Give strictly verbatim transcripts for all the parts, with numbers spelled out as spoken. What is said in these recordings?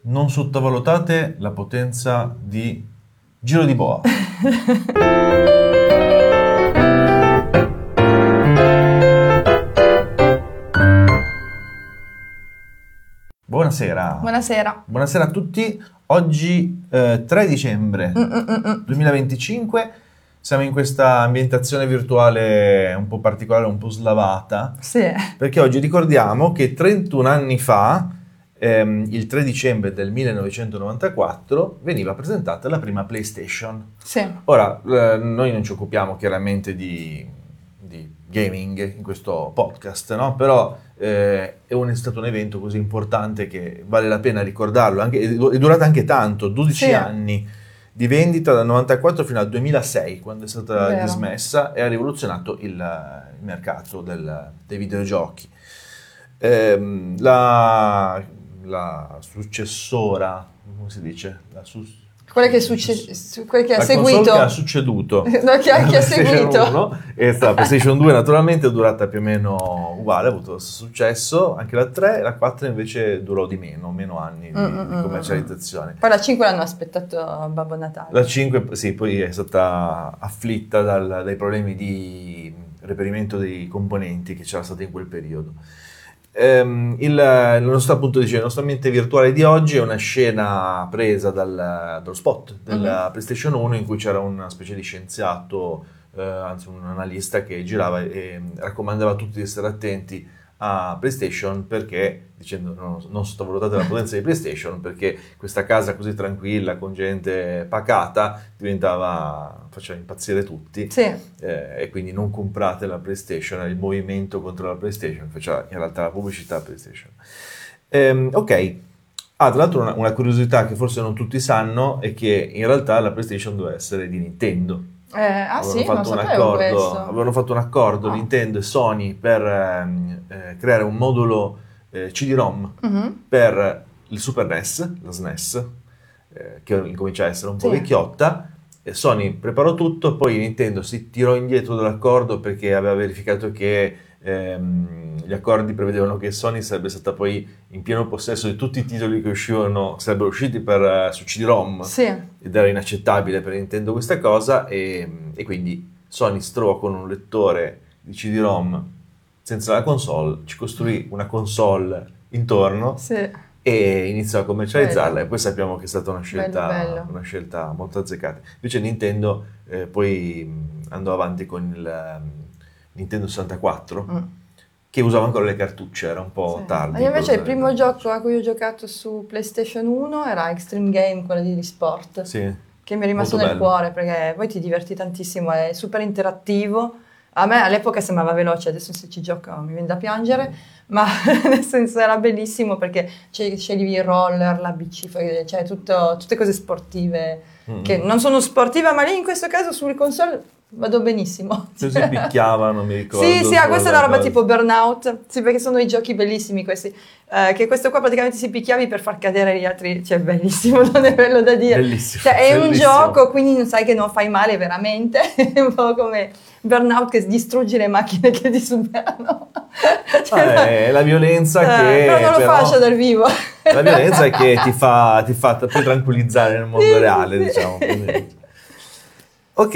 non sottovalutate la potenza di Giro di Boa. Buonasera. Buonasera. Buonasera a tutti. Oggi eh, tre dicembre Mm-mm-mm. duemilaventicinque. Siamo in questa ambientazione virtuale un po' particolare, un po' slavata. Sì. Perché oggi ricordiamo che trentuno anni fa, ehm, il tre dicembre del millenovecentonovantaquattro, veniva presentata la prima PlayStation. Sì. Ora, eh, noi non ci occupiamo chiaramente di, di gaming in questo podcast, no? Però eh, è, un, è stato un evento così importante che vale la pena ricordarlo. Anche, è durata anche tanto, dodici sì. anni di vendita dal novantaquattro fino al duemilasei, quando è stata Vero. dismessa, e ha rivoluzionato il, il mercato del, dei videogiochi. Ehm, la, la successora, come si dice? La sus- Quella che, succe- quella che ha la seguito. console che ha succeduto. No, che ha, che ha seguito. uno, e la PlayStation due naturalmente è durata più o meno uguale, ha avuto lo stesso successo, anche la tre, la quattro invece durò di meno, meno anni di, mm, di commercializzazione. Poi la cinque l'hanno aspettato Babbo Natale. La cinque, sì, poi è stata afflitta dal, dai problemi di reperimento dei componenti che c'era stato in quel periodo. Um, il, il nostro appunto dice, il nostro ambiente virtuale di oggi è una scena presa dal, dallo spot della uh-huh. PlayStation uno, in cui c'era una specie di scienziato, eh, anzi un analista, che girava e raccomandava a tutti di stare attenti a PlayStation, perché, dicendo non, non sottovalutate la potenza di PlayStation, perché questa casa così tranquilla con gente pacata diventava, faceva impazzire tutti. Sì. Eh, e quindi non comprate la PlayStation, il movimento contro la PlayStation, faceva in realtà la pubblicità PlayStation. Ehm, ok, ah, tra l'altro una, una curiosità che forse non tutti sanno è che in realtà la PlayStation doveva essere di Nintendo. Eh, ah avevano sì, fatto non un sapevo accordo, questo. avevano fatto un accordo Ah. Nintendo e Sony per ehm, eh, creare un modulo eh, C D-ROM Mm-hmm. per il Super N E S, la S N E S, eh, che incomincia a essere un po' Sì. vecchiotta. E Sony preparò tutto, poi Nintendo si tirò indietro dall'accordo perché aveva verificato che ehm, gli accordi prevedevano che Sony sarebbe stata poi in pieno possesso di tutti i titoli che uscivano, sarebbero usciti per, uh, su C D-ROM, Sì. ed era inaccettabile per Nintendo questa cosa, e, e quindi Sony si trovò con un lettore di C D-ROM senza la console, ci costruì una console intorno. Sì. E iniziò a commercializzarla, bello. E poi sappiamo che è stata una scelta, bello, bello. Una scelta molto azzeccata. Invece Nintendo eh, poi mh, andò avanti con il um, Nintendo sessantaquattro, mm. che usava ancora le cartucce, era un po' sì. tardi. Io invece il primo gioco a cui ho giocato su PlayStation uno era Extreme Game, quello di sport, sì. che mi è rimasto molto nel bello. cuore, perché poi ti diverti tantissimo, è super interattivo. A me all'epoca sembrava veloce, adesso se ci gioco mi viene da piangere, ma nel senso era bellissimo perché sceglievi il roller, la bici, cioè tutto, tutte cose sportive, mm-hmm. che non sono sportive, ma lì in questo caso sulle console vado benissimo. Cioè, si picchiavano, mi ricordo. Sì, sì, ah, questa è una roba cosa. tipo Burnout, sì, perché sono i giochi bellissimi questi, eh, che questo qua praticamente si picchiavi per far cadere gli altri, cioè bellissimo, non è bello da dire. Bellissimo. Cioè è bellissimo. un gioco, quindi non sai che non fai male veramente, è un po' come Burnout che distruggi le macchine che ti superano. Cioè, ah, è la violenza eh, che... Però non lo però, faccio dal vivo. La violenza è che ti fa, ti fa poi tranquillizzare nel mondo sì, reale, sì. diciamo. Quindi. Ok,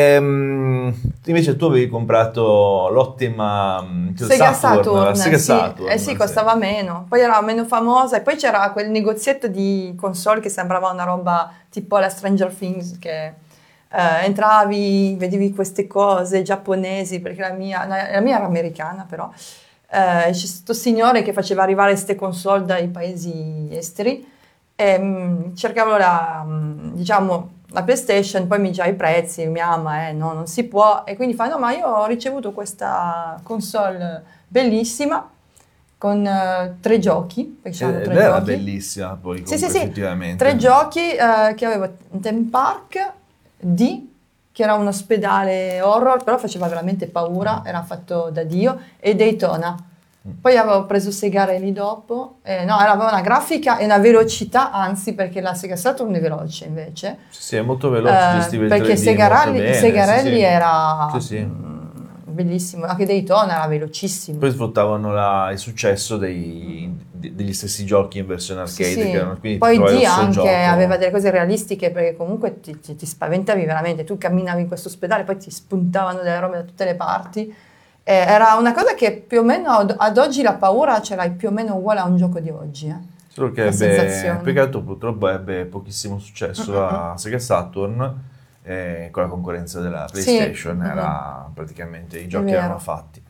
ehm, invece tu avevi comprato l'ottima Sega Saturn, Saturn, la Sega sì. Saturn, Eh sì, costava sì. meno, poi era meno famosa, e poi c'era quel negozietto di console che sembrava una roba tipo la Stranger Things, che eh, entravi, vedevi queste cose giapponesi, perché la mia, la mia era americana però, eh, c'è questo signore che faceva arrivare queste console dai paesi esteri, e mh, cercavo la, mh, diciamo... la PlayStation, poi mi diceva i prezzi, mi ama, eh, no, non si può, e quindi fa, no, ma io ho ricevuto questa console bellissima, con uh, tre giochi, perché eh, tre era giochi. bellissima poi, sì, sì, effettivamente. Tre giochi uh, che avevo, Theme Park D, che era un ospedale horror, però faceva veramente paura, era fatto da Dio, e Daytona. Poi avevo preso Sega Rally dopo, eh, no, aveva una grafica e una velocità, anzi, perché la Sega Saturn è veloce invece. Sì, sì, è molto veloce, eh, gestiva il perché tre D Sega molto Rally, bene, Sega sì, Rally sì. era Sì, sì. mh, bellissimo, anche Daytona era velocissimo. Poi sfruttavano la, il successo dei, di, degli stessi giochi in versione arcade. Sì, sì. Che erano, quindi poi trovavi D lo stesso anche gioco. aveva delle cose realistiche perché comunque ti, ti, ti spaventavi veramente, tu camminavi in questo ospedale poi ti spuntavano delle robe da tutte le parti. Eh, era una cosa che più o meno ad, ad oggi la paura ce l'hai più o meno uguale a un gioco di oggi. Eh. Solo che La ebbe, sensazione. peccato purtroppo ebbe pochissimo successo la Sega Saturn, eh, con la concorrenza della PlayStation, Sì. era praticamente i giochi vero. erano fatti.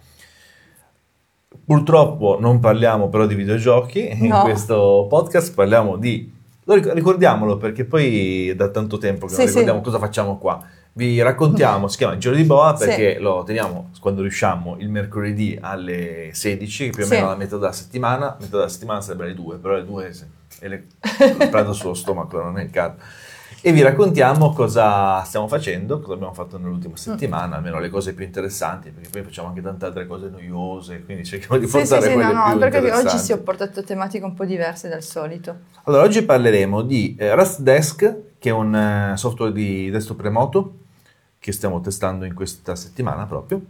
Purtroppo non parliamo però di videogiochi in No. questo podcast, parliamo di... lo ric- ricordiamolo perché poi è da tanto tempo che Sì, non ricordiamo sì. cosa facciamo qua. Vi raccontiamo, si chiama Giro di Boa Sì. perché lo teniamo quando riusciamo il mercoledì alle sedici, più o Sì. meno alla metà della settimana. Metà della settimana sarebbe le due, però le due se- e le prendo sullo stomaco, non è il caso. E vi raccontiamo cosa stiamo facendo, cosa abbiamo fatto nell'ultima settimana, almeno le cose più interessanti, perché poi facciamo anche tante altre cose noiose, quindi cerchiamo di Sì, portare sì, sì, quelle no, no, più perché interessanti. oggi sì, ho portato tematiche un po' diverse dal solito. Allora, oggi parleremo di eh, Rust Desk, che è un eh, software di desktop remoto che stiamo testando in questa settimana proprio.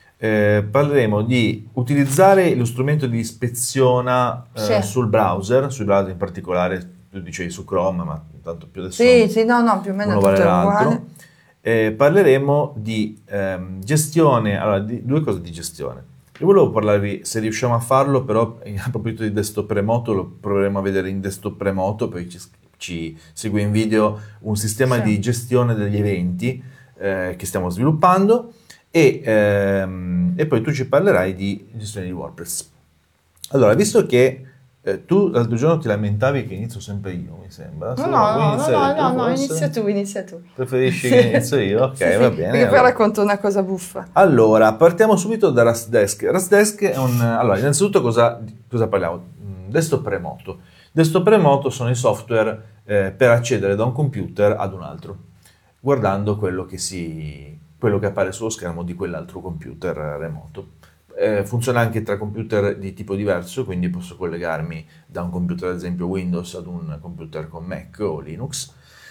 Eh, parleremo di utilizzare lo strumento di ispeziona eh, Sì. sul browser, sui browser in particolare, tu dicevi su Chrome, ma tanto più adesso Sì, sì, no, no, più o meno uno tutto vale è l'altro. uguale. Eh, parleremo di ehm, gestione, allora di due cose di gestione. Io volevo parlarvi, se riusciamo a farlo, però a proposito di desktop remoto, lo proveremo a vedere in desktop remoto, poi ci, ci segue in video un sistema Sì. di gestione degli eventi eh, che stiamo sviluppando e, ehm, e poi tu ci parlerai di gestione di WordPress. Allora, visto che eh, tu l'altro giorno ti lamentavi che inizio sempre io, mi sembra. No, Se no, vuoi no, no, iniziare no, tu, no, no, forse? inizia tu, inizia tu. Preferisci Sì. che inizio io? Ok, Sì, sì, va bene. Perché poi allora. racconto una cosa buffa. Allora, partiamo subito da Rust Desk. Rust Desk è un... Allora, innanzitutto cosa, cosa parliamo? Mm, Desktop remoto. Desktop remoto sono i software eh, per accedere da un computer ad un altro, guardando quello che, si, quello che appare sullo schermo di quell'altro computer remoto. Eh, funziona anche tra computer di tipo diverso, quindi posso collegarmi da un computer, ad esempio Windows, ad un computer con Mac o Linux,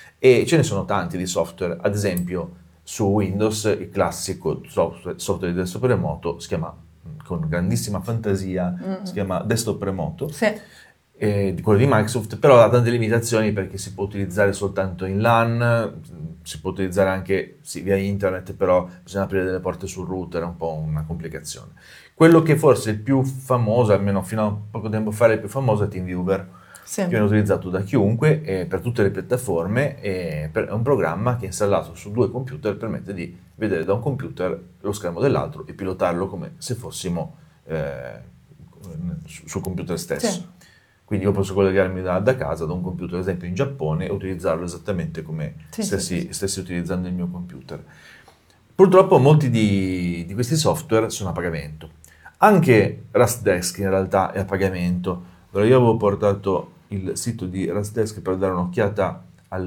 e ce ne sono tanti di software. Ad esempio su Windows il classico software, software di desktop remoto si chiama, con grandissima fantasia, Mm. si chiama desktop remoto, Sì. eh, di quello di Microsoft, però ha tante limitazioni perché si può utilizzare soltanto in LAN, si può utilizzare anche sì, via internet, però bisogna aprire delle porte sul router, è un po' una complicazione. Quello che forse è il più famoso, almeno fino a poco tempo fa è il più famoso, è TeamViewer, Sì. che viene utilizzato da chiunque eh, per tutte le piattaforme, e per, è un programma che installato su due computer permette di vedere da un computer lo schermo dell'altro e pilotarlo come se fossimo eh, su- sul computer stesso. Sì. Quindi io posso collegarmi da, da casa, da un computer, ad esempio in Giappone, e utilizzarlo esattamente come Sì, stessi, sì, sì. stessi utilizzando il mio computer. Purtroppo molti di, di questi software sono a pagamento. Anche Rust Desk in realtà è a pagamento. Allora io avevo portato il sito di Rust Desk per dare un'occhiata al,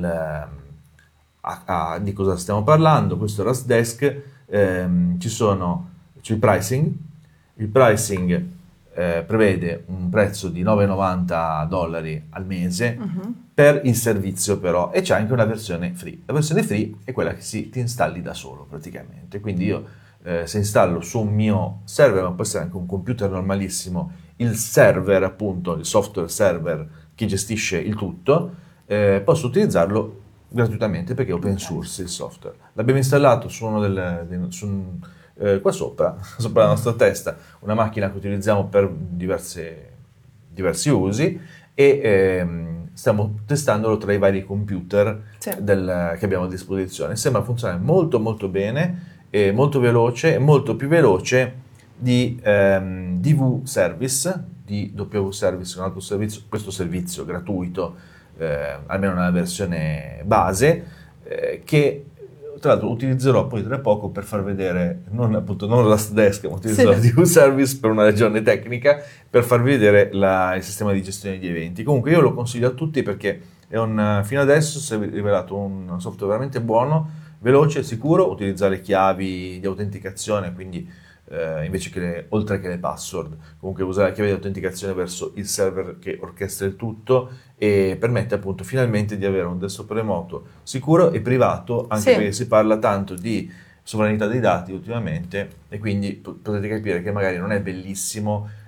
a, a- di cosa stiamo parlando. Questo è Rust Desk, ehm, ci sono, c'è il pricing. Il pricing eh, prevede un prezzo di nove virgola novanta dollari al mese Mhm. per il servizio però, e c'è anche una versione free. La versione free è quella che si ti installi da solo praticamente, quindi io eh, se installo su un mio server, ma può essere anche un computer normalissimo, il server appunto, il software server che gestisce il tutto, eh, posso utilizzarlo gratuitamente perché è open source il software. L'abbiamo installato su uno del, del- su un, eh, qua sopra, sopra la nostra testa, una macchina che utilizziamo per diverse, diversi usi, e ehm, stiamo testandolo tra i vari computer Sì. del- che abbiamo a disposizione. Sembra funzionare molto molto bene, e molto veloce, e molto più veloce di ehm, D V Service, di W Service, un altro servizio, questo servizio gratuito, eh, almeno nella versione base, eh, che tra l'altro utilizzerò poi tra poco per far vedere, non appunto non Rust Desk, ma utilizzerò Sì. D V Service per una ragione tecnica, per farvi vedere la- il sistema di gestione di eventi. Comunque io lo consiglio a tutti perché è un, fino adesso si è rivelato un software veramente buono, veloce, sicuro, utilizza le chiavi di autenticazione, quindi eh, invece che le, oltre che le password, comunque usa la chiave di autenticazione verso il server che orchestra il tutto, e permette appunto finalmente di avere un desktop remoto sicuro e privato, anche Sì. perché si parla tanto di sovranità dei dati ultimamente, e quindi po- potete capire che magari non è bellissimo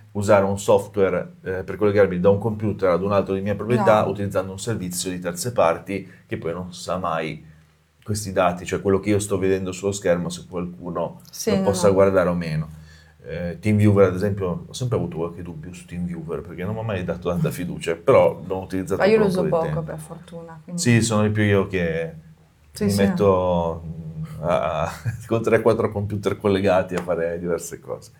usare un software eh, per collegarmi da un computer ad un altro di mia proprietà No. utilizzando un servizio di terze parti che poi non sa mai questi dati, cioè quello che io sto vedendo sullo schermo, se qualcuno Sì, lo no, possa no. guardare o meno. Eh, TeamViewer ad esempio, ho sempre avuto qualche dubbio su TeamViewer perché non mi ha mai dato tanta fiducia, però l'ho utilizzato Ma io per lo un po' uso di poco, tempo. per fortuna. Quindi... Sì, sono più io che Sì, mi sì. metto a- a- con tre quattro computer collegati a fare diverse cose.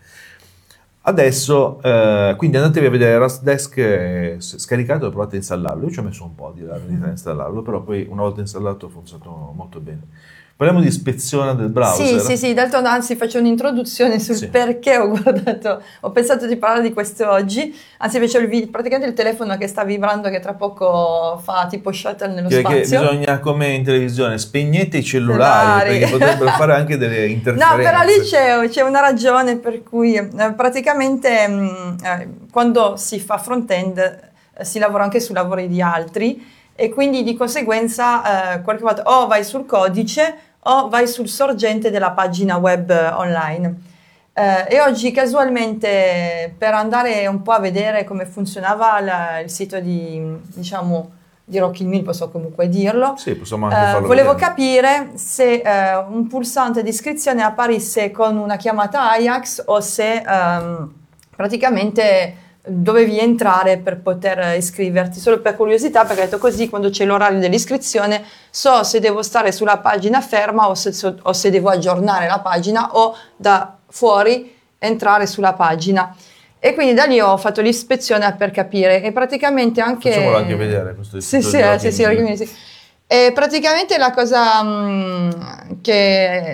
Adesso, eh, quindi andatevi a vedere Rust Desk, eh, s- scaricato e provate a installarlo. Io ci ho messo un po' di là a installarlo, però poi una volta installato ha funzionato molto bene. Parliamo di ispezione del browser. Sì, sì, sì, d'altronde anzi faccio un'introduzione sul Sì. perché ho guardato, ho pensato di parlare di questo oggi, anzi facevo il vi- praticamente il telefono che sta vibrando che tra poco fa tipo shuttle nello Che, che spazio. bisogna, come in televisione, spegnete i cellulari, Cellulari. perché potrebbero fare anche delle interferenze. No, però lì c'è, c'è una ragione per cui eh, praticamente mh, eh, quando si fa front-end eh, si lavora anche su lavori di altri e quindi di conseguenza eh, qualche volta o vai sul codice o vai sul sorgente della pagina web eh, online. Eh, e oggi casualmente per andare un po' a vedere come funzionava la- il sito di, diciamo, di Rocky Mill, posso comunque dirlo, Sì, possiamo anche eh, farlo volevo vedere. capire se eh, un pulsante di iscrizione apparisse con una chiamata Ajax o se ehm, praticamente dovevi entrare per poter iscriverti, solo per curiosità, perché ho detto così quando c'è l'orario dell'iscrizione so se devo stare sulla pagina ferma o se, so- o se devo aggiornare la pagina o da fuori entrare sulla pagina. E quindi da lì ho fatto l'ispezione per capire e praticamente anche... Facciamolo anche vedere questo Sì, sito sì, di eh, Rocky sì, sì, Mill. Rocky Mill, sì. E praticamente la cosa mh, che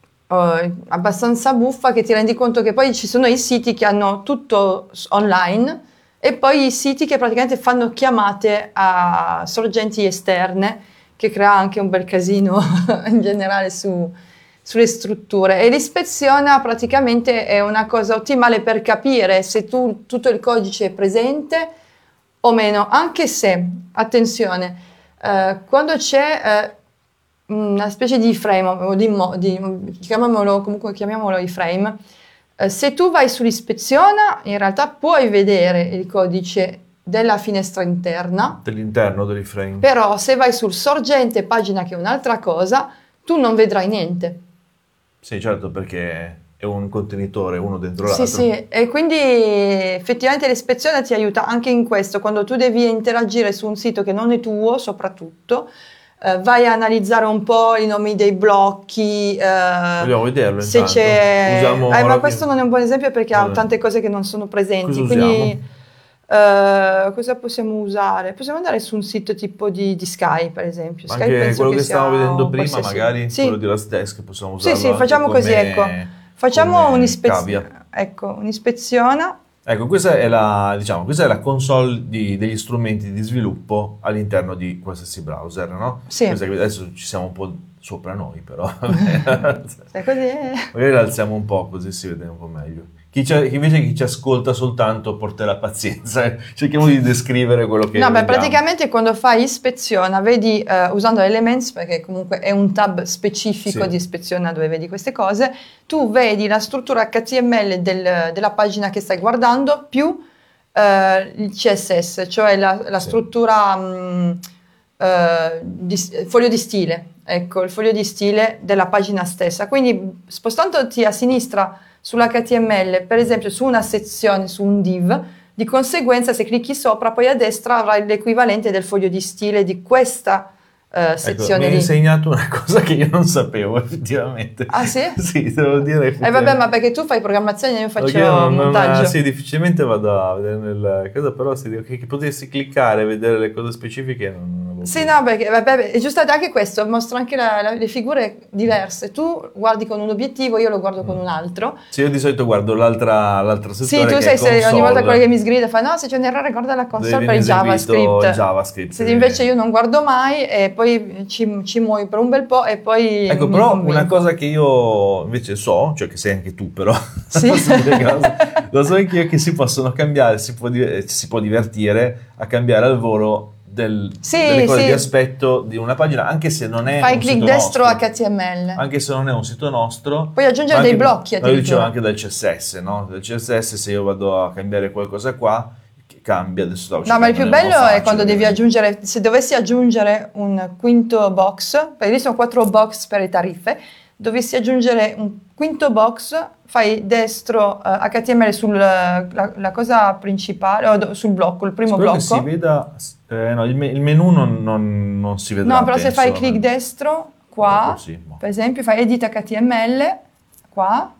è abbastanza buffa, che ti rendi conto che poi ci sono i siti che hanno tutto s- online e poi i siti che praticamente fanno chiamate a sorgenti esterne, che crea anche un bel casino in generale su, sulle strutture. E l'ispezione praticamente è una cosa ottimale per capire se tu, tutto il codice è presente o meno, anche se, attenzione, eh, quando c'è eh, una specie di frame, o di, mo- di- chiamiamolo, comunque chiamiamolo iframe, eh, se tu vai sull'ispezione, in realtà puoi vedere il codice della finestra interna, Dell'interno dell'iframe. però se vai sul sorgente pagina, che è un'altra cosa, tu non vedrai niente. Sì, certo, perché è un contenitore uno dentro Sì, l'altro. sì, e quindi effettivamente l'ispezione ti aiuta anche in questo, quando tu devi interagire su un sito che non è tuo, soprattutto, eh, vai a analizzare un po' i nomi dei blocchi, eh, Vogliamo vederlo se intanto? c'è... Usiamo Eh, ma Rocky- questo non è un buon esempio perché ha Vabbè. tante cose che non sono presenti, Cosa quindi eh, cosa possiamo usare? Possiamo andare su un sito tipo di, di Sky, per esempio. Sky Anche penso quello che, che stavamo sia vedendo un prima, qualsiasi- magari Sì. quello di Rust Desk, possiamo Sì, usarlo sì, anche facciamo come, così, ecco. Facciamo come un'ispezione. cavia. Ecco, un'ispezione. Ecco, questa è la, diciamo, questa è la console di- degli strumenti di sviluppo all'interno di qualsiasi browser, no? Sì. Questa che adesso ci siamo un po' sopra noi, però Sai così? magari l'alziamo un po' così si vede un po' meglio. Chi ci, invece chi ci ascolta soltanto porterà pazienza, eh. Cerchiamo di descrivere quello che No, beh, vediamo. praticamente quando fai ispezione, vedi eh, usando Elements, perché comunque è un tab specifico Sì. di ispezione dove vedi queste cose, tu vedi la struttura H T M L del- della pagina che stai guardando più eh, il C S S, cioè la, la Sì. struttura mh, eh, di, foglio di stile, ecco, il foglio di stile della pagina stessa. Quindi spostandoti a sinistra sull'H T M L, per esempio su una sezione, su un div, di conseguenza se clicchi sopra poi a destra avrai l'equivalente del foglio di stile di questa eh, Ecco, mi sezione hai lì. insegnato una cosa che io non sapevo effettivamente. Ah sì? Sì, devo dire. Eh vabbè, ma perché tu fai programmazione e io Perché faccio io non- non- montaggio. sì, difficilmente vado a vedere nel cosa, però se dico che, che potessi cliccare e vedere le cose specifiche non, non avevo Sì, più. no, perché vabbè, è giusto anche questo, mostra anche la- la- le figure diverse. Tu guardi con un obiettivo, io lo guardo con un altro. Sì, io di solito guardo l'altra, l'altra Sì, sezione tu che sai è se ogni console, volta quello che mi sgrida fa no, se c'è un errore guarda la console dove per il viene eseguito JavaScript. il JavaScript. Se invece io non guardo mai e poi ci, ci muovi per un bel po' e poi Ecco, mi però convinco. una cosa che io invece so, cioè che sei anche tu però, Sì. posso dire cosa? Lo so anch'io che si possono cambiare, si può, di- eh, si può divertire a cambiare al volo del, Sì, delle cose sì. di aspetto di una pagina, anche se non è Fai un clic sito destro nostro, H T M L. anche se non è un sito nostro. Puoi aggiungere ma anche- dei blocchi ma io dicevo addirittura. anche dal C S S, no? Dal C S S, se io vado a cambiare qualcosa qua, che cambia, adesso stavo No, ma il più cercando, non bello facile, è quando devi ovviamente. aggiungere, se dovessi aggiungere un quinto box, perché lì sono quattro box per le tariffe, dovessi aggiungere un quinto box, fai destro eh, H T M L sulla la cosa principale, o do- sul blocco, il primo Spero che blocco. si veda, eh, no, il, me- il menu non, non- non si vedrà, No, però se penso, fai clic ma- destro, qua, così, boh. per esempio, fai edit H T M L, qua,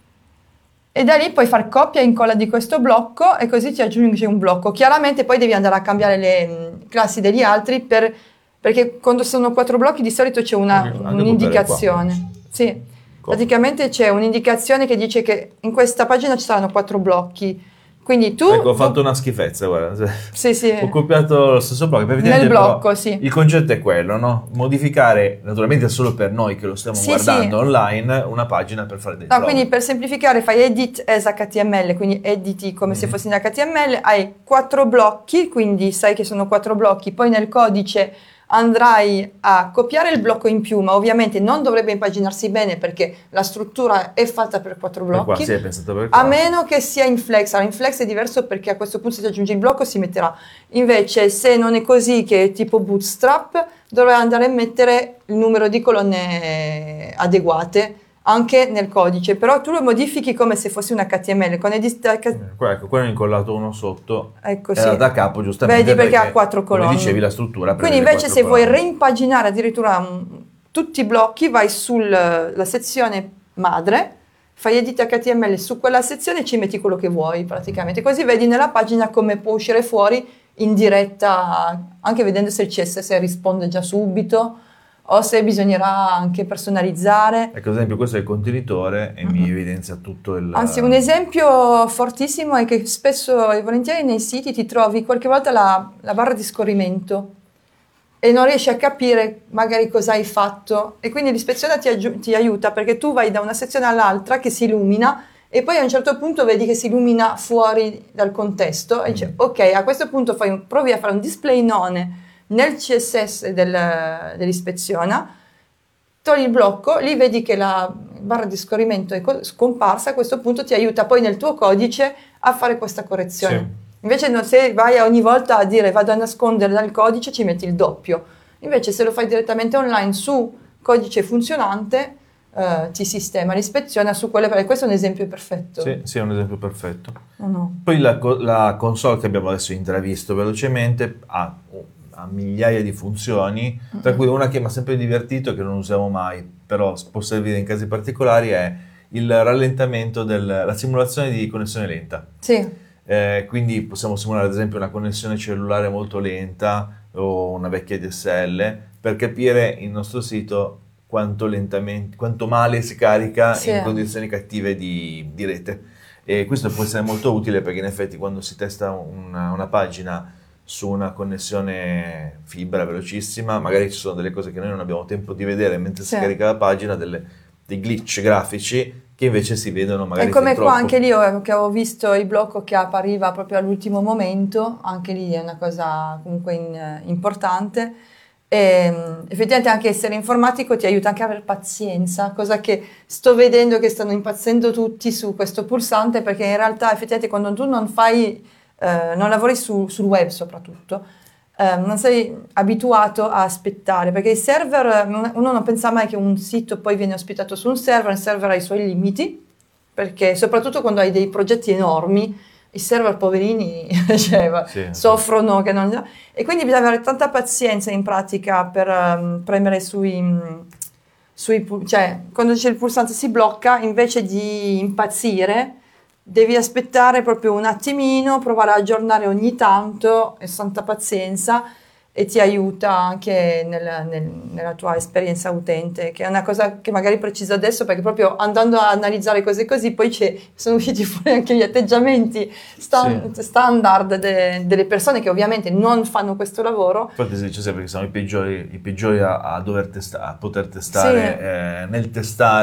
e da lì puoi far copia e incolla di questo blocco e così ti aggiungi un blocco. Chiaramente poi devi andare a cambiare le mh, classi degli altri per- perché quando sono quattro blocchi di solito c'è una- Anche- anche un'indicazione. copiare Sì, Copia. praticamente c'è un'indicazione che dice che in questa pagina ci saranno quattro blocchi. Quindi tu... Ecco, ho fatto una schifezza, guarda. Sì, sì. Ho copiato lo stesso blocco. Nel blocco, sì. Il concetto è quello, no? Modificare, naturalmente solo per noi che lo stiamo Sì, guardando sì. online, una pagina per fare dei No, blog. quindi per semplificare fai edit as H T M L, quindi editi come se Mhm. fossi in H T M L, hai quattro blocchi, quindi sai che sono quattro blocchi, poi nel codice andrai a copiare il blocco in più, ma ovviamente non dovrebbe impaginarsi bene perché la struttura è fatta per quattro Per qua, blocchi, sì, hai pensato per qua. a meno che sia in flex. Allora, in flex è diverso perché a questo punto se ti aggiungi il blocco si metterà. Invece se non è così, che è tipo bootstrap, dovrai andare a mettere il numero di colonne adeguate anche nel codice, però tu lo modifichi come se fosse un H T M L. Con edit H- Qua, ecco, qua ne ho incollato uno sotto. ecco, Era sì. da capo, giustamente. Vedi perché ha quattro colonne. Come dicevi, la struttura Quindi prevede invece se quattro vuoi colonne. reimpaginare addirittura un- tutti i blocchi, vai sulla sezione madre, fai edit H T M L su quella sezione e ci metti quello che vuoi praticamente. Così vedi nella pagina come può uscire fuori in diretta, anche vedendo se il C S S risponde già subito o se bisognerà anche personalizzare. Ecco, ad esempio, questo è il contenitore e mi evidenzia tutto il... Anzi, un esempio fortissimo è che spesso e volentieri nei siti ti trovi qualche volta la, la barra di scorrimento e non riesci a capire magari cosa hai fatto e quindi l'ispezione ti, aggiu- ti aiuta perché tu vai da una sezione all'altra che si illumina e poi a un certo punto vedi che si illumina fuori dal contesto e dici Mm. ok, a questo punto fai un- provi a fare un display none nel C S S del- dell'ispezione, togli il blocco, lì vedi che la barra di scorrimento è co- scomparsa, a questo punto ti aiuta poi nel tuo codice a fare questa correzione. Sì. Invece no, se vai a ogni volta a dire vado a nascondere dal codice ci metti il doppio, invece se lo fai direttamente online su codice funzionante eh, ti sistema l'ispezione su quelle, perché questo è un esempio perfetto. Sì, sì, è un esempio perfetto. No, no. Poi la, co- la console che abbiamo adesso intravisto velocemente ha, ha migliaia di funzioni, tra cui una che mi ha sempre divertito e che non usiamo mai, però può servire in casi particolari, è il rallentamento della simulazione di connessione lenta. Sì. Eh, quindi possiamo simulare ad esempio una connessione cellulare molto lenta o una vecchia D S L per capire il nostro sito quanto lentamente, quanto male si carica Sì. in condizioni cattive di, di rete. E questo può essere molto utile perché in effetti quando si testa una, una pagina su una connessione fibra velocissima, magari ci sono delle cose che noi non abbiamo tempo di vedere mentre si Sì. carica la pagina, delle, dei glitch grafici che invece si vedono magari E come fin qua troppo. anche lì io, che avevo visto il blocco che appariva proprio all'ultimo momento, anche lì è una cosa comunque in- importante. E, mh, effettivamente anche essere informatico ti aiuta anche a avere pazienza, cosa che sto vedendo che stanno impazzendo tutti su questo pulsante, perché in realtà effettivamente quando tu non fai, eh, non lavori su- sul web soprattutto, eh, non sei abituato a aspettare, perché i server, non- uno non pensa mai che un sito poi viene ospitato su un server, il server ha i suoi limiti, perché soprattutto quando hai dei progetti enormi, i server poverini cioè, va- Sì, soffrono, che non, e quindi bisogna avere tanta pazienza in pratica per ehm, premere sui, mh, sui pu- cioè quando c'è il pulsante si blocca, invece di impazzire devi aspettare proprio un attimino, provare a aggiornare ogni tanto, e santa pazienza, e ti aiuta anche nel- nel- nella tua esperienza utente, che è una cosa che magari preciso adesso perché proprio andando a analizzare cose così poi c'è- sono usciti fuori anche gli atteggiamenti stan- standard de- delle persone che ovviamente non fanno questo lavoro. Infatti si dice sempre che siamo i peggiori, i peggiori a, a dover testa- a poter testare, Sì. eh, nel testare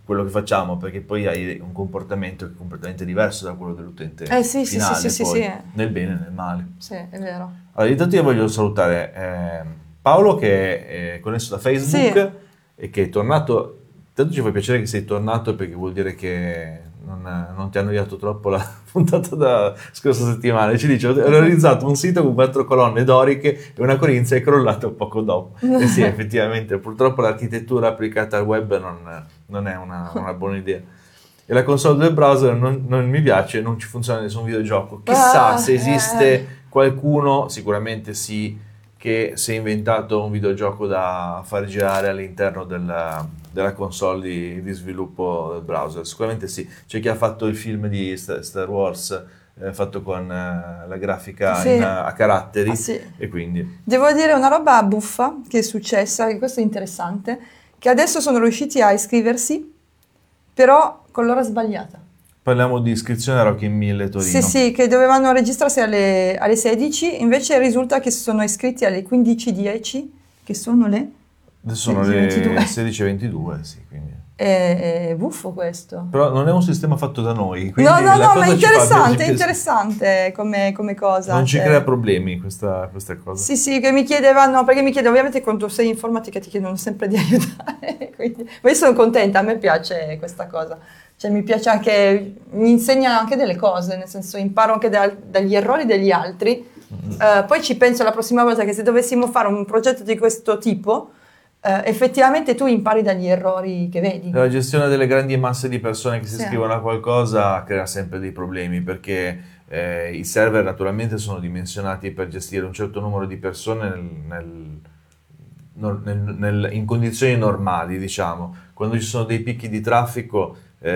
quello che facciamo, perché poi hai un comportamento che è completamente diverso da quello dell'utente Eh sì, sì, finale, sì, sì, poi, sì, sì. nel bene e nel male. Sì, è vero. Allora, intanto io voglio salutare eh, Paolo che è connesso da Facebook Sì. e che è tornato. Tanto ci fa piacere che sei tornato perché vuol dire che non, non ti ha annoiato troppo la puntata da scorsa settimana. Ci dice: ho realizzato un sito con quattro colonne doriche e una corinzia è crollato poco dopo. E sì, effettivamente, purtroppo l'architettura applicata al web non, non è una, una buona idea. E la console del browser non, non mi piace, non ci funziona nessun videogioco. Chissà Ah, se esiste eh. qualcuno, sicuramente sì, che si è inventato un videogioco da far girare all'interno della, della console di, di sviluppo del browser. Sicuramente sì. C'è chi ha fatto il film di Star Wars eh, fatto con eh, la grafica Sì. in, a caratteri Ah, sì. e quindi... Devo dire una roba buffa che è successa, e questo è interessante, che adesso sono riusciti a iscriversi, però con l'ora sbagliata. Parliamo di iscrizione a Rock in mille Torino. Sì, sì, che dovevano registrarsi alle, alle sedici, invece risulta che sono iscritti alle quindici e dieci, che sono le Adesso sono sedici e ventidue. le sedici e ventidue, sì, quindi... È, è buffo questo. Però non è un sistema fatto da noi, quindi No, no, la no, cosa ma è ci fa interessante, è piacere. interessante come, come cosa. Non ci cioè. crea problemi questa, questa cosa. Sì, sì, che mi chiedevano, perché mi chiede, ovviamente quando sei in informatica ti chiedono sempre di aiutare, quindi, ma io sono contenta, a me piace questa cosa. Cioè mi piace anche, mi insegnano anche delle cose, nel senso imparo anche da, dagli errori degli altri. Mm-hmm. Uh, poi ci penso la prossima volta che se dovessimo fare un progetto di questo tipo, uh, effettivamente tu impari dagli errori che vedi. La gestione delle grandi masse di persone che si Sì. iscrivono a qualcosa crea sempre dei problemi perché eh, i server naturalmente sono dimensionati per gestire un certo numero di persone nel, nel, nel, nel, in condizioni normali, diciamo. Quando ci sono dei picchi di traffico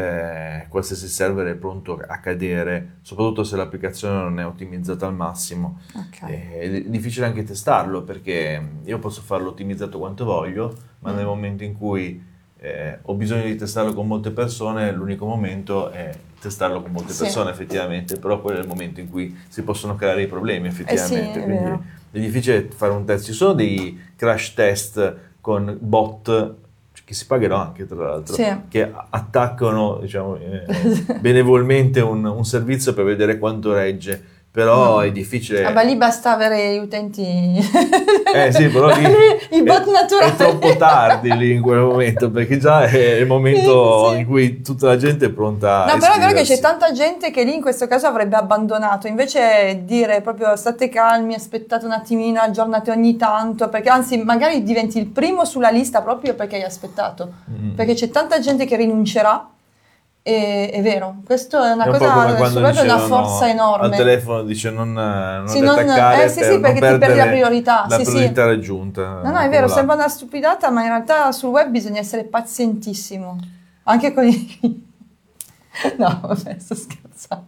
Eh, qualsiasi server è pronto a cadere, soprattutto se l'applicazione non è ottimizzata al massimo. Okay. Eh, è difficile anche testarlo perché io posso farlo ottimizzato quanto voglio, ma mm. nel momento in cui eh, ho bisogno di testarlo con molte persone, l'unico momento è testarlo con molte sì. persone effettivamente, però quello è il momento in cui si possono creare i problemi effettivamente. Eh sì, è quindi vero. è difficile fare un test. Ci sono dei crash test con bot che si pagherò anche tra l'altro, sì. che attaccano diciamo, eh, benevolmente un, un servizio per vedere quanto regge, però mm. è difficile. Ah, ma lì basta avere gli utenti, eh sì, però lì i bot è, naturali. È troppo tardi lì in quel momento, perché già è il momento sì, sì. in cui tutta la gente è pronta a no, però è vero che iscriversi. c'è tanta gente che lì in questo caso avrebbe abbandonato, invece dire proprio state calmi, aspettate un attimino, aggiornate ogni tanto, perché anzi magari diventi il primo sulla lista proprio perché hai aspettato, mm. perché c'è tanta gente che rinuncerà. E, è vero, questo è una è un cosa, sul web è una forza enorme. Al telefono dice non, non sì, ti non, attaccare eh, sì, per sì, perché non ti perdi la priorità. La sì, priorità sì. raggiunta. No, no, è vero, sembra una stupidata, ma in realtà sul web bisogna essere pazientissimo. Anche con i... no, vabbè, sto scherzando.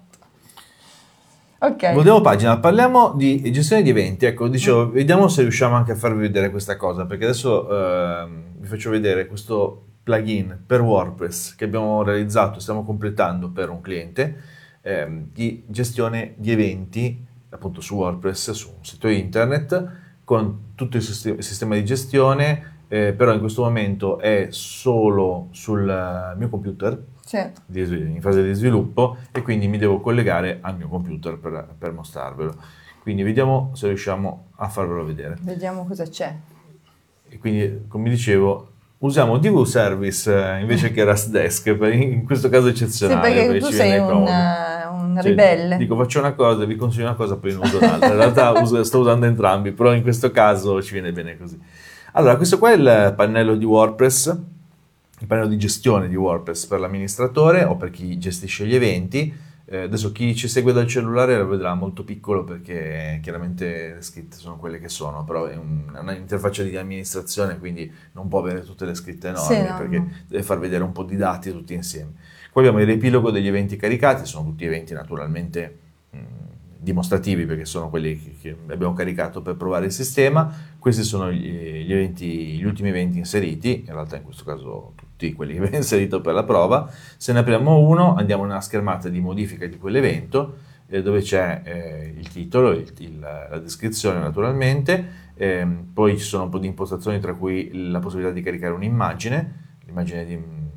Ok. Voltiamo pagina, parliamo di gestione di eventi. Ecco, dicevo, mm. vediamo se riusciamo anche a farvi vedere questa cosa, perché adesso eh, vi faccio vedere questo plugin per WordPress che abbiamo realizzato, stiamo completando per un cliente, eh, di gestione di eventi, appunto su WordPress, su un sito internet, con tutto il sistema, il sistema di gestione, eh, però in questo momento è solo sul mio computer, sì. di, in fase di sviluppo, e quindi mi devo collegare al mio computer per, per mostrarvelo. Quindi vediamo se riusciamo a farvelo vedere. Vediamo cosa c'è. E quindi, come dicevo, usiamo D V Service eh, invece che Rustdesk, per, in questo caso eccezionale. Sì, perché, perché tu sei un, uh, un cioè, ribelle. Dico, faccio una cosa, vi consiglio una cosa, poi ne uso un'altra. In realtà uso, sto usando entrambi, però in questo caso ci viene bene così. Allora, questo qua è il pannello di WordPress, il pannello di gestione di WordPress per l'amministratore o per chi gestisce gli eventi. Eh, adesso chi ci segue dal cellulare lo vedrà molto piccolo perché chiaramente le scritte sono quelle che sono, però è, un, è un'interfaccia di amministrazione, quindi non può avere tutte le scritte enormi, sì, no, perché no. deve far vedere un po' di dati tutti insieme. Qua abbiamo il riepilogo degli eventi caricati, sono tutti eventi naturalmente mh, dimostrativi perché sono quelli che, che abbiamo caricato per provare il sistema. Questi sono gli, gli eventi, gli ultimi eventi inseriti, in realtà in questo caso tutti quelli che abbiamo inserito per la prova. Se ne apriamo uno, andiamo nella schermata di modifica di quell'evento, eh, dove c'è eh, il titolo, il, il, la descrizione naturalmente, eh, poi ci sono un po' di impostazioni tra cui la possibilità di caricare un'immagine, l'immagine di,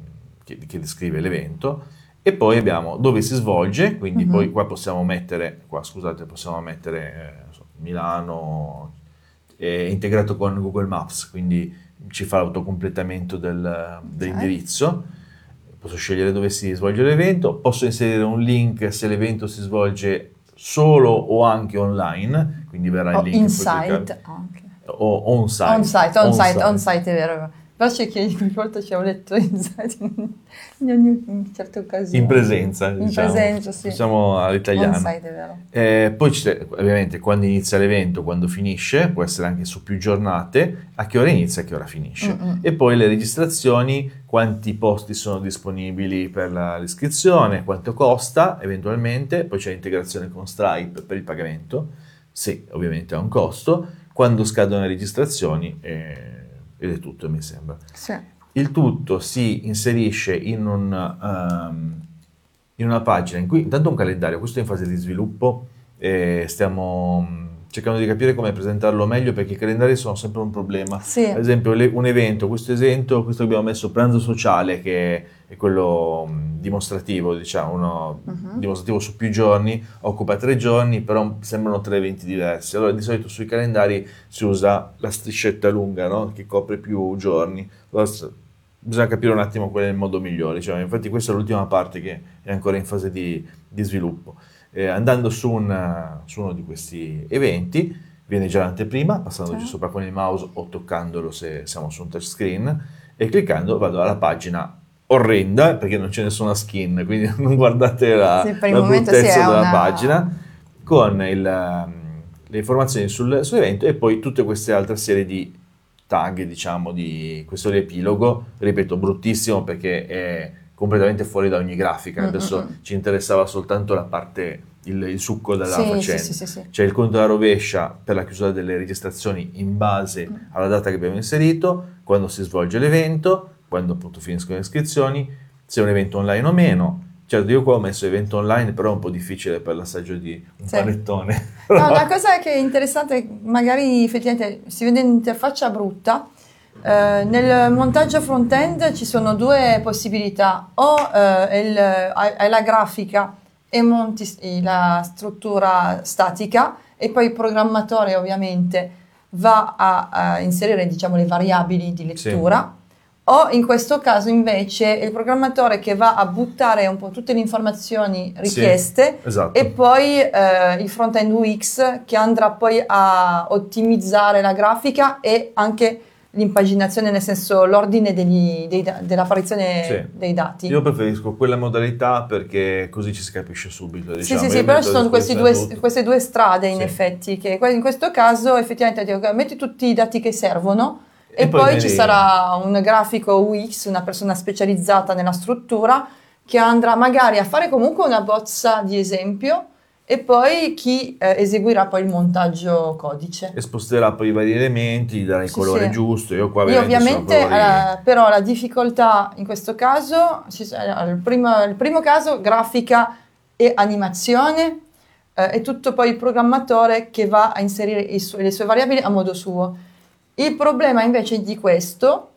che, che descrive l'evento, e poi abbiamo dove si svolge, quindi Mhm. poi qua possiamo mettere, qua scusate, possiamo mettere eh, so, Milano, è integrato con Google Maps, quindi ci fa l'autocompletamento del, dell'indirizzo. Posso scegliere dove si svolge l'evento, posso inserire un link se l'evento si svolge solo o anche online, quindi verrà il O link in-site anche. o on-site. On-site, on-site, on-site, è vero. Però c'è che qualche volta ci ho letto in-site in, in ogni in certe occasioni. In presenza, In diciamo. presenza, sì. Siamo all'italiano. On-site, è vero. Eh, poi c'è, ovviamente quando inizia l'evento, quando finisce, può essere anche su più giornate, a che ora inizia e a che ora finisce. Mm-mm. E poi le registrazioni, quanti posti sono disponibili per la- l'iscrizione, quanto costa eventualmente, poi c'è l'integrazione con Stripe per il pagamento, sì, ovviamente ha un costo, quando scadono le registrazioni eh, ed è tutto, mi sembra. Sì. Il tutto si inserisce in, un, ehm, in una pagina in cui, intanto un calendario, questo è in fase di sviluppo, e stiamo mm, cercando di capire come presentarlo meglio, perché i calendari sono sempre un problema. Sì. Ad esempio le- un evento, questo esempio, questo abbiamo messo pranzo sociale, che è quello mm, dimostrativo, diciamo, uno Mhm. dimostrativo su più giorni, occupa tre giorni, però sembrano tre eventi diversi. Allora di solito sui calendari si usa la striscetta lunga, no? Che copre più giorni. Allora, s- bisogna capire un attimo qual è il modo migliore. Cioè, infatti questa è l'ultima parte che è ancora in fase di, di sviluppo. Eh, andando su, un- su uno di questi eventi, viene già l'anteprima, passandoci Sì. sopra con il mouse o toccandolo se siamo su un touchscreen, e cliccando vado alla pagina orrenda, perché non c'è nessuna skin, quindi non guardate la, Sì, per il la momento sì, bruttezza è della una- pagina, con il, um, le informazioni sul- sull'evento e poi tutte queste altre serie di tag, diciamo, di questo riepilogo, ripeto, bruttissimo perché è completamente fuori da ogni grafica. Mm, Adesso mm, mm. ci interessava soltanto la parte, il, il succo della Sì, faccenda. sì, sì, sì, sì. C'è il conto alla rovescia per la chiusura delle registrazioni in base Mm. alla data che abbiamo inserito, quando si svolge l'evento, quando appunto finiscono le iscrizioni, se è un evento online o meno. Certo, io qua ho messo evento online, però è un po' difficile per l'assaggio di un Sì. panettone. No, la cosa che è interessante, magari effettivamente si vede un'interfaccia brutta. Eh, nel montaggio front-end ci sono due possibilità: o eh, il- hai, hai la grafica e monti s- la struttura statica, e poi il programmatore ovviamente va a, a inserire, diciamo, le variabili di lettura. O in questo caso invece è il programmatore che va a buttare un po' tutte le informazioni richieste, Esatto. e poi eh, il front-end U X che andrà poi a ottimizzare la grafica e anche l'impaginazione, nel senso l'ordine degli- dei da- dell'apparizione Sì. dei dati. Io preferisco quella modalità perché così ci si capisce subito. Sì, Diciamo. sì, Io sì, però metto ci a sono questi due, disposizione tutto. queste due strade in Sì. effetti, che in questo caso effettivamente dico, ok, metti tutti i dati che servono e, E poi poi vedi- ci sarà un grafico U X, una persona specializzata nella struttura, che andrà magari a fare comunque una bozza di esempio, e poi chi eh, eseguirà poi il montaggio codice. E sposterà poi i vari elementi, gli darà il Sì, colore sì. giusto. Io qua Io veramente ovviamente, sono colori- eh, però la difficoltà in questo caso, ci s- eh, il, primo, il primo caso grafica e animazione, eh, è tutto poi il programmatore che va a inserire i su- le sue variabili a modo suo. Il problema invece di questo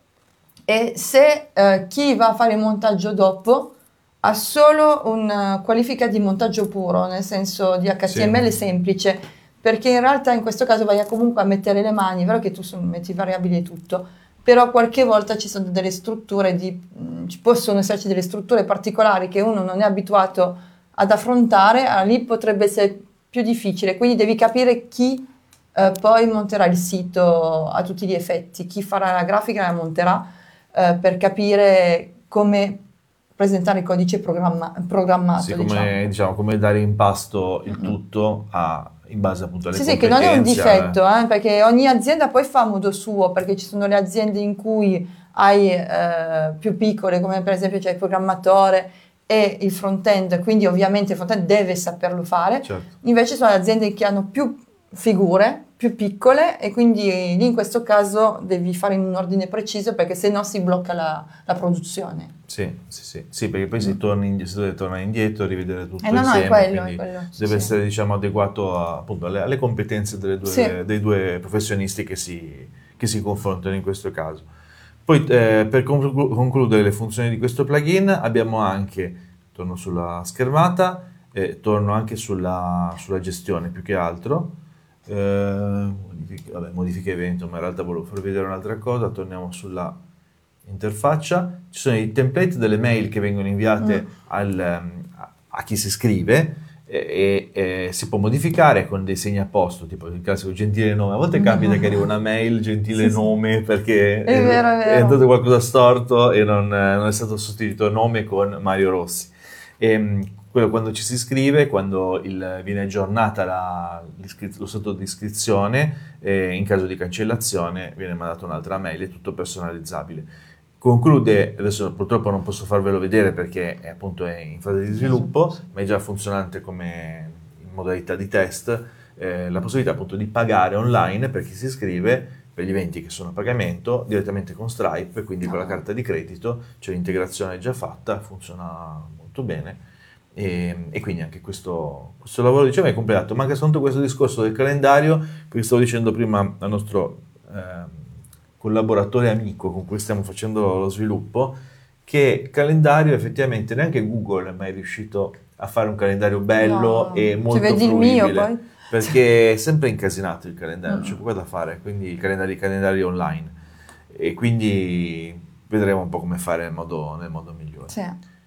è se eh, chi va a fare il montaggio dopo ha solo una qualifica di montaggio puro, nel senso di H T M L Sì. semplice, perché in realtà in questo caso vai a comunque a mettere le mani, è vero che tu su- metti variabili e tutto, però qualche volta ci sono delle strutture, di, mh, ci possono esserci delle strutture particolari che uno non è abituato ad affrontare, allora lì potrebbe essere più difficile, quindi devi capire chi eh, poi monterà il sito a tutti gli effetti, chi farà la grafica la monterà, eh, per capire come presentare il codice programma- programmato. Sì, come, diciamo. diciamo, come dare in pasto il Mm-mm. tutto a- in base appunto alle Sì, sì, che non è un competenze. difetto, eh, perché ogni azienda poi fa a modo suo, perché ci sono le aziende in cui hai eh, più piccole, come per esempio c'è il programmatore e il front-end, quindi ovviamente il front-end deve saperlo fare. Certo. Invece ci sono le aziende che hanno più figure, più piccole, e quindi lì in questo caso devi fare in un ordine preciso, perché se no si blocca la, la produzione. Sì, sì, sì, sì, perché poi si, torni indi- si deve tornare indietro, rivedere tutto Eh, no, no, è insieme, quello, quindi è quello, sì, deve sì. essere, diciamo, adeguato a- appunto alle, alle competenze delle due- Sì. dei due professionisti che si, che si confrontano in questo caso. Poi eh, per conclu- concludere le funzioni di questo plugin abbiamo anche, torno sulla schermata, eh, torno anche sulla, sulla gestione più che altro, eh, modifiche, vabbè, modifiche evento, ma in realtà volevo far vedere un'altra cosa, torniamo sulla interfaccia, ci sono i template delle mail che vengono inviate Mm. al, ehm, a, a chi si iscrive, e, e, e si può modificare con dei segni a posto, tipo il classico gentile nome. A volte capita che arriva una mail gentile Sì, sì. nome perché È vero, è è vero. andato qualcosa storto e non, non è stato sostituito nome con Mario Rossi. E, mh, quello quando ci si iscrive, quando il- viene aggiornata la- l'iscri- lo stato di iscrizione, eh, in caso di cancellazione viene mandata un'altra mail, è tutto personalizzabile. Conclude, adesso purtroppo non posso farvelo vedere perché è appunto è in fase di sviluppo, ma è già funzionante come in modalità di test, eh, la possibilità appunto di pagare online per chi si iscrive per gli eventi che sono a pagamento direttamente con Stripe, quindi con la Ah. carta di credito, c'è l'integrazione già fatta, funziona molto bene e, e quindi anche questo, questo lavoro diciamo è completato. Manca soltanto questo discorso del calendario, perché stavo dicendo prima al nostro ehm, collaboratore amico con cui stiamo facendo lo sviluppo, che calendario effettivamente neanche Google è mai riuscito a fare un calendario bello No, e se molto vedi il fruibile, mio poi. perché è sempre incasinato il calendario, Mm. c'è poco da fare, quindi i calendari, i calendari online, e quindi vedremo un po' come fare nel modo, nel modo migliore. Sì.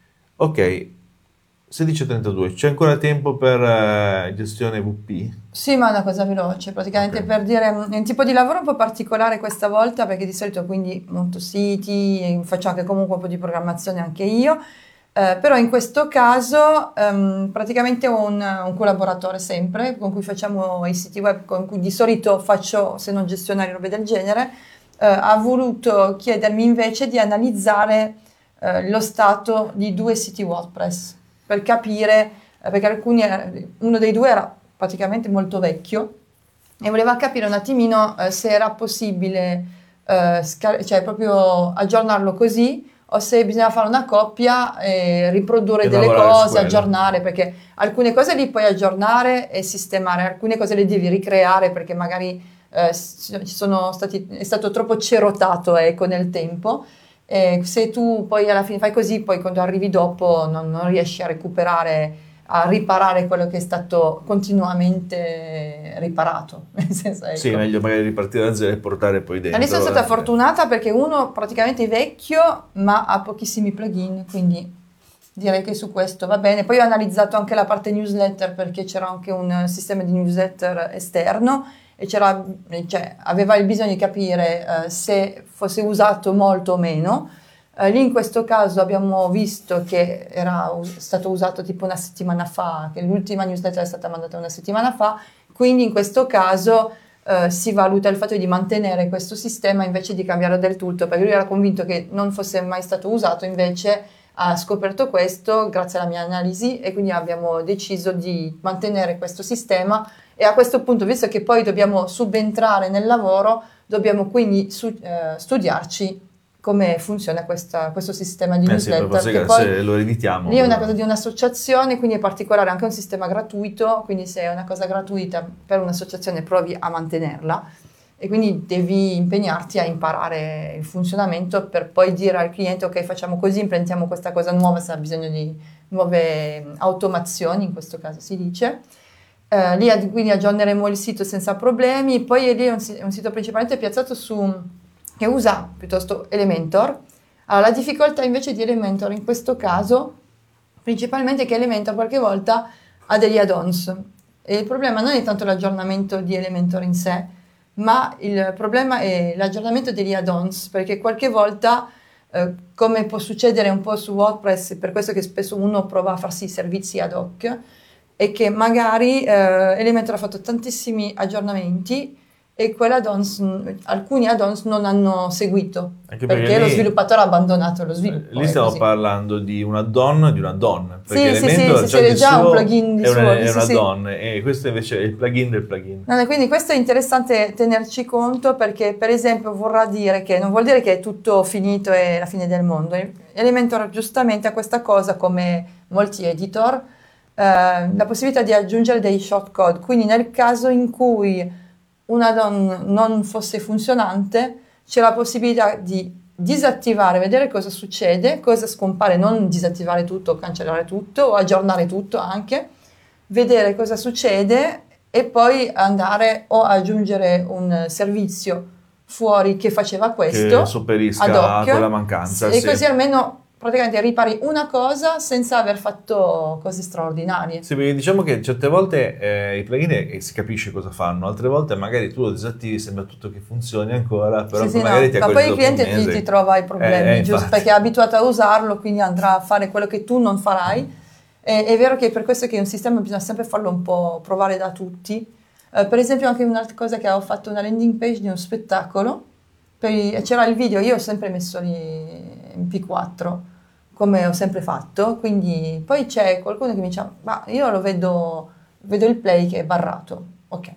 Ok, sedici e trentadue, c'è ancora tempo per eh, gestione V P? Sì, ma è una cosa veloce, praticamente Ok. per dire, mm, è un tipo di lavoro un po' particolare questa volta perché di solito quindi monto siti, e faccio anche comunque un po' di programmazione anche io, eh, però in questo caso ehm, praticamente ho un, un collaboratore sempre con cui facciamo i siti web, con cui di solito faccio, se non gestionare robe del genere, eh, ha voluto chiedermi invece di analizzare eh, lo stato di due siti WordPress per capire, eh, perché alcuni, eh, uno dei due era praticamente molto vecchio e voleva capire un attimino eh, se era possibile eh, scar- cioè proprio aggiornarlo così o se bisogna fare una coppia e riprodurre E delle lavorare su cose, quello. aggiornare, perché alcune cose li puoi aggiornare e sistemare, alcune cose le devi ricreare perché magari eh, s- ci sono stati, è stato troppo cerotato ecco, nel tempo. E se tu poi alla fine fai così, poi quando arrivi dopo non, non riesci a recuperare, a riparare quello che è stato continuamente riparato. Nel senso, ecco. Sì, meglio magari ripartire da zero e portare poi dentro. Adesso sono stata eh, fortunata perché uno praticamente è vecchio ma ha pochissimi plugin, quindi direi che su questo va bene. Poi ho analizzato anche la parte newsletter perché c'era anche un sistema di newsletter esterno e c'era, cioè, aveva il bisogno di capire eh, se fosse usato molto o meno. Eh, lì in questo caso abbiamo visto che era us- stato usato tipo una settimana fa, che l'ultima newsletter è stata mandata una settimana fa, quindi in questo caso eh, si valuta il fatto di mantenere questo sistema invece di cambiarlo del tutto, perché lui era convinto che non fosse mai stato usato, invece ha scoperto questo grazie alla mia analisi e quindi abbiamo deciso di mantenere questo sistema e a questo punto, visto che poi dobbiamo subentrare nel lavoro, dobbiamo quindi su- eh, studiarci come funziona questa- questo sistema di Eh sì, proprio newsletter, se, che poi se lo ereditiamo. lì è una però- cosa di un'associazione, quindi è particolare anche un sistema gratuito, quindi se è una cosa gratuita per un'associazione provi a mantenerla e quindi devi impegnarti a imparare il funzionamento per poi dire al cliente ok facciamo così, implementiamo questa cosa nuova se ha bisogno di nuove mm, automazioni, in questo caso si dice. Eh, lì ad- quindi aggiorneremo il sito senza problemi, poi lì è un, si- è un sito principalmente piazzato su, che usa piuttosto Elementor. Allora, la difficoltà invece di Elementor in questo caso principalmente è che Elementor qualche volta ha degli add-ons e il problema non è tanto l'aggiornamento di Elementor in sé, ma il problema è l'aggiornamento degli add-ons, perché qualche volta, eh, come può succedere un po' su WordPress, per questo che spesso uno prova a farsi servizi ad hoc, è che magari eh, Elementor ha fatto tantissimi aggiornamenti e quell'add-ons, alcuni add-ons non hanno seguito, Anche perché, perché lo lì- sviluppatore ha abbandonato lo sviluppo. Lì è stiamo così. parlando di un add-on di un add-on, perché Sì, sì, Elementor sì, sì, già sì, di è già un suo plugin di è, un- suo, è sì, un sì. add-on e questo invece è il plugin del plugin. No, no, quindi questo è interessante tenerci conto perché per esempio vorrà dire che non vuol dire che è tutto finito e la fine del mondo. Elementor giustamente ha questa cosa come molti editor, eh, la possibilità di aggiungere dei shortcode, quindi nel caso in cui un add-on non fosse funzionante c'è la possibilità di disattivare, vedere cosa succede, cosa scompare, non disattivare tutto, cancellare tutto o aggiornare tutto anche, vedere cosa succede e poi andare o aggiungere un servizio fuori che faceva questo che sopperisca ad occhio, quella mancanza. e sì. così almeno praticamente ripari una cosa senza aver fatto cose straordinarie. Sì, perché diciamo che certe volte eh, i plugin eh, si capisce cosa fanno, altre volte magari tu lo disattivi, sembra tutto che funzioni ancora, però Sì, sì, magari no. ti Ma accorgi poi il dopo un cliente ti, mese. ti trova i problemi, Eh, eh, giusto? infatti. Perché è abituato a usarlo, quindi andrà a fare quello che tu non farai. E, è vero che per questo che un sistema bisogna sempre farlo un po' provare da tutti. Eh, per esempio anche un'altra cosa che avevo fatto una landing page di uno spettacolo, per i- c'era il video, io ho sempre messo lì in P quattro, come ho sempre fatto, quindi poi c'è qualcuno che mi dice, ma io lo vedo, vedo il play che è barrato, ok,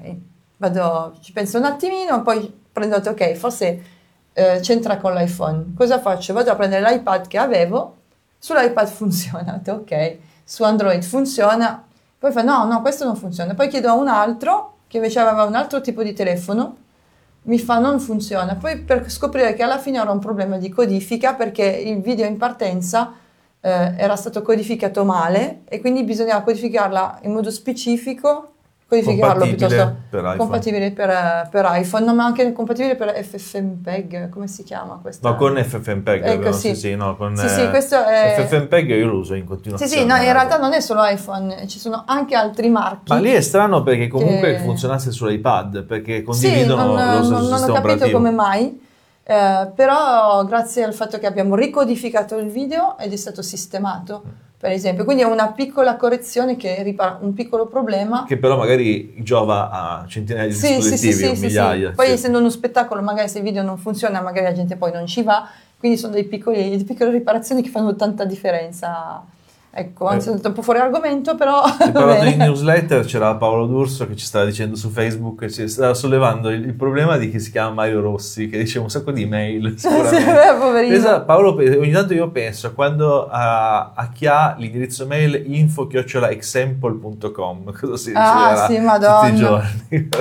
vado, ci penso un attimino, poi prendo, ok, forse eh, c'entra con l'iPhone, cosa faccio? Vado a prendere l'iPad che avevo, sull'iPad funziona, ho detto, ok, su Android funziona, poi fa no, no, questo non funziona, poi chiedo a un altro che invece aveva un altro tipo di telefono, mi fa non funziona, poi per scoprire che alla fine era un problema di codifica perché il video in partenza eh, era stato codificato male e quindi bisognava codificarla in modo specifico, codificarlo Compatibile piuttosto per iPhone. compatibile per, per iPhone, no, ma anche compatibile per F F M P E G, come si chiama questa? No, con F F M P E G, Ecco, no? sì. sì, sì, no, con Sì, sì, eh, questo è- F F M P E G io lo uso in Sì, continuazione. sì, no, in guarda. realtà non è solo iPhone, ci sono anche altri marchi. Ma lì è strano perché comunque che- funzionasse sull'iPad, perché Sì, condividono non, lo non- stesso non ho sistema capito operativo. come mai, eh, però grazie al fatto che abbiamo ricodificato il video ed è stato sistemato, per esempio. Quindi è una piccola correzione che ripara un piccolo problema. Che però magari giova a centinaia di Sì, sì, dispositivi, sì, sì, o sì, migliaia. sì. Poi sì. essendo uno spettacolo, magari se il video non funziona, magari la gente poi non ci va, quindi sono dei piccoli, delle piccole riparazioni che fanno tanta differenza. Ecco, anzi, sono andato un po' fuori argomento, però E va parlando di bene. newsletter, c'era Paolo D'Urso che ci stava dicendo su Facebook, che ci stava sollevando il, il problema di chi si chiama Mario Rossi, che riceve un sacco di mail sicuramente. Sì, poverino. Pensa, Paolo, ogni tanto io penso quando a, a chi ha l'indirizzo mail info chiocciola example punto com, cosa si Ah, riceverà sì, Madonna. tutti i giorni.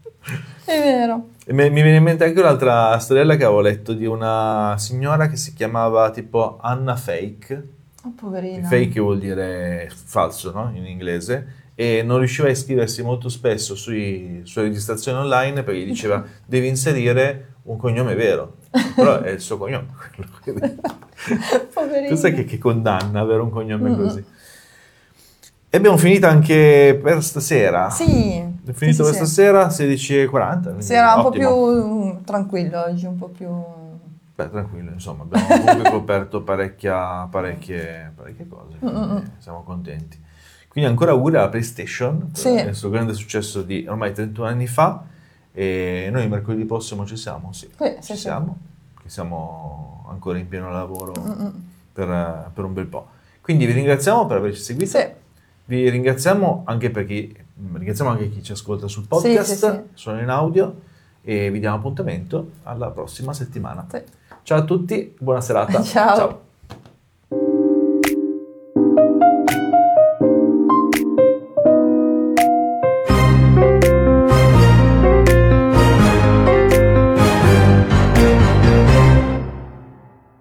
È vero. E mi mi viene in mente anche un'altra storiella che avevo letto di una signora che si chiamava tipo Anna Fake. Oh, poverina. Fake vuol dire falso, no? In inglese, e non riusciva a iscriversi molto spesso sui, sulle registrazioni online perché gli diceva devi inserire un cognome vero, però è il suo cognome. Quindi, Poverina. cos'è che, che condanna avere un cognome mm-hmm. così? E abbiamo finito anche per stasera. Sì. È finito sì, per sì, stasera, sedici e quaranta. Sì, era un ottimo. po' più mm, tranquillo oggi, un po' più... Beh, tranquillo, insomma, abbiamo comunque coperto parecchia, parecchie, parecchie cose, quindi siamo contenti. Quindi ancora auguri alla PlayStation, Sì. il suo grande successo di ormai trentuno anni fa, e noi mercoledì prossimo ci siamo, sì, Sì, ci sì, siamo, che siamo ancora in pieno lavoro per, per un bel po'. Quindi vi ringraziamo per averci seguito, Sì. vi ringraziamo anche per chi, ringraziamo anche chi ci ascolta sul podcast, Sì, sì, sì. solo in audio, e vi diamo appuntamento alla prossima settimana. Sì. Ciao a tutti, buona serata. Ciao. Ciao.